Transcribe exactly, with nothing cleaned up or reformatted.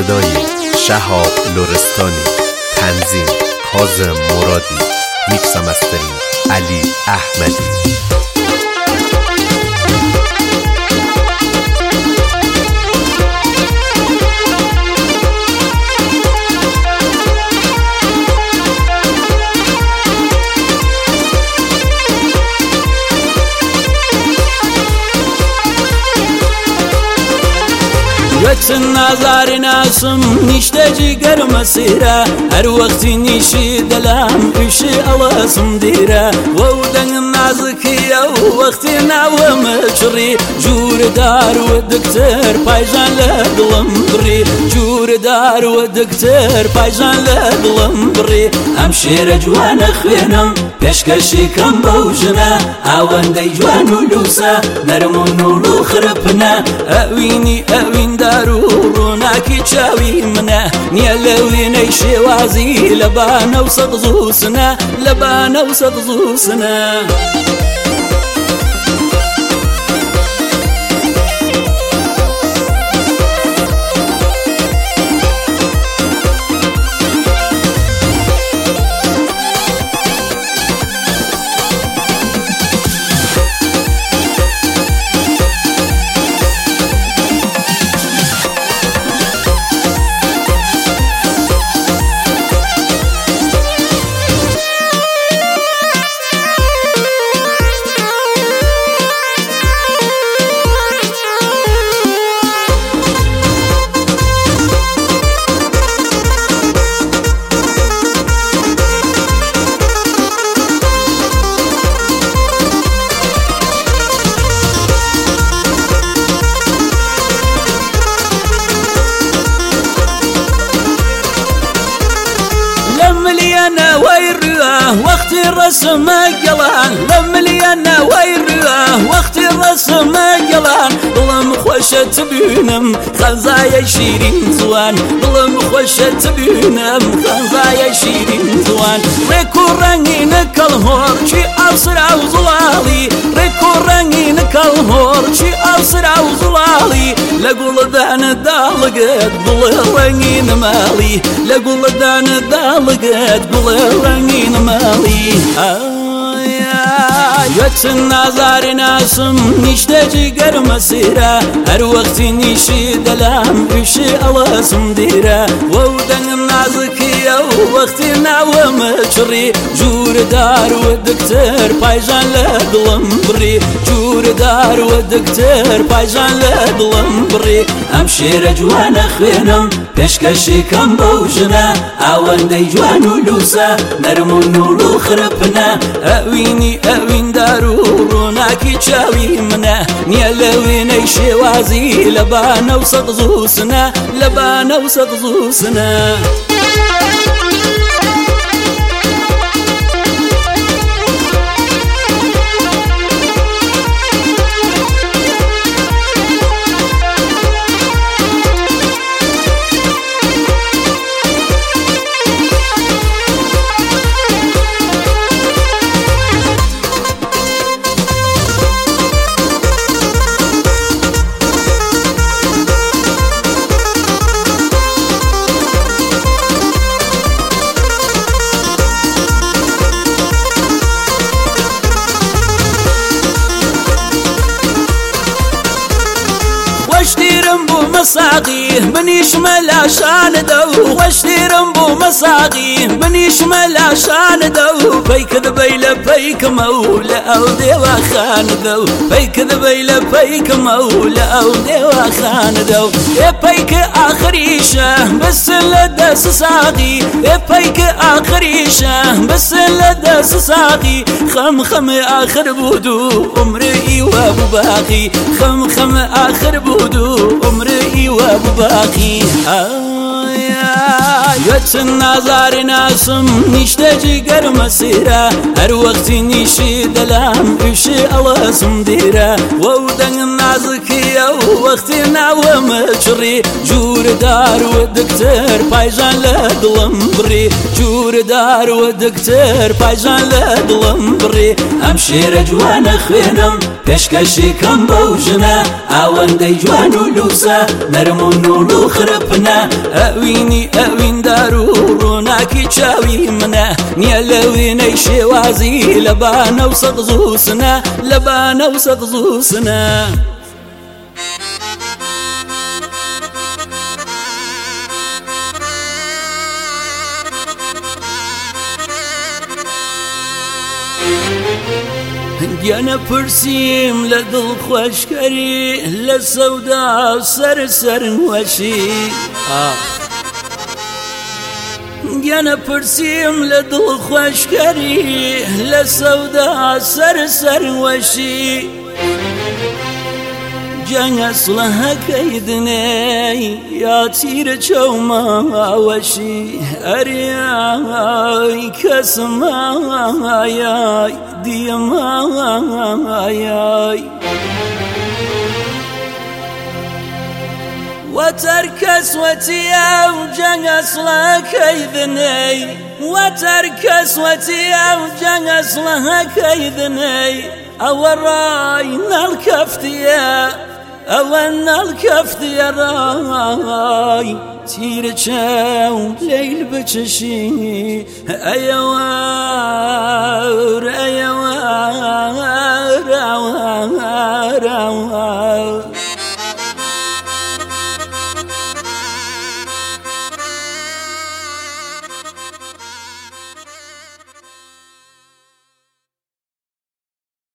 صدای شهاب لرستانی، تنظیم کاظم مرادی، میکس و مسترینگ علی احمدی. وقت نظر ناسم نشته جگر مسیره هر وقت نیشی دلم ایشی آوازم دیره و دن نازکیه و وقت نوام چری جور دار و دکتر پایجان لدلم بری جور دار و دکتر پایجان لدلم بری هم شیر جوان خوینم پیشکشی کم بوجنه آوانده جوان و لوسه نرمون و لو خرپنه اوینی اوین ڕووناکی چاوی منە نییە لەوێنەی شێوازی لەبانە و سەد زووسنە لەبانە و سەد زووسنە لمليانا ويراه وقت الرسم قلان لمليانا ويراه وقت الرسم قلان ظلم خوشت بينم خنزايا شيرين زوان ظلم خوشت بينم خنزايا شيرين زوان ريكو رنگينك الهور شي أبصر أو ظلالي ريكو رنگينك الهور شي أبصر أو ظلالي لقول دان دالقت ظل رنگين مالي لقول دان دالقت ظل رنگين مالي يوت النظر ناسم نشته جگر مسيره هر وقت نشي دلم ایشی آوازم دیره ودن نازکیه و وقت نوام چری جور دار و دکتر پایجان لدلم بری جور دار و دکتر پایجان لدلم بری هم شیر جوان خوینم پیشکشی کم بوجنه آوانده جوان و لوسه نرمون و لو خرپنه اوینی اوین دارو ڕووناکی چاوی منە نییە لەوێنەی شێوازی لەبانە و سەد زووسنە لەبانە و سەد زووسنە وشتيرم بو مساقي منيش ملا شان دو وشتيرم بو مساقي منيش ملا شان دو فيك ذبيله فيك مولى او ديوا خان دو فيك ذبيله فيك مولى او ديوا خان دو يا فيك اخريشه بس لدس ساقي يا فيك اخريشه بس لدس ساقي خم خم اخر بودو عمري وابو باقي خم خم اخر بودو عمري وابو باقي يوتن نازار ناسم نشتاجي قر مسيرة هر وقت نشي دلام اشي الله سمديرة وودن نازكية وقت ناو مجري جور دار ودكتر بايجان لدلم بري جور دار ودكتر بايجان لدلم بري امشي رجوان خينم پشکشی کم بوجنا آوان دی جوانو لوسا نرمونو لو خربنا اوینی اوین دارو روناکی چاوی منا نیالوین ایشی وازی لبانا و سقزوسنا لبانا و سقزوسنا گیانە پرسیم لە دڵ خۆشکەری لە سەودا سەر سەرنوەشی گیانە پرسیم لە دڵ خۆشکەری لە سەودا سەر سەرنوەشی جەنگە سڵەهەکەی دنەی یا تیرە چەوماوەشی ئەریای کەسمایای دیەمایای وەتەر کەسوەتیە و جەنگە سڵەهەکەی دنەی وەتەر کەسوەتیە و جەنگە سڵەهەکەی دنەی ئەوە ڕای نەڵکەفتیە ئەوە نەڵکەفتیە ڕای تیرە چاو لەیل بچەشی ئەیەوار ئەیەوار ئەوار ئەوار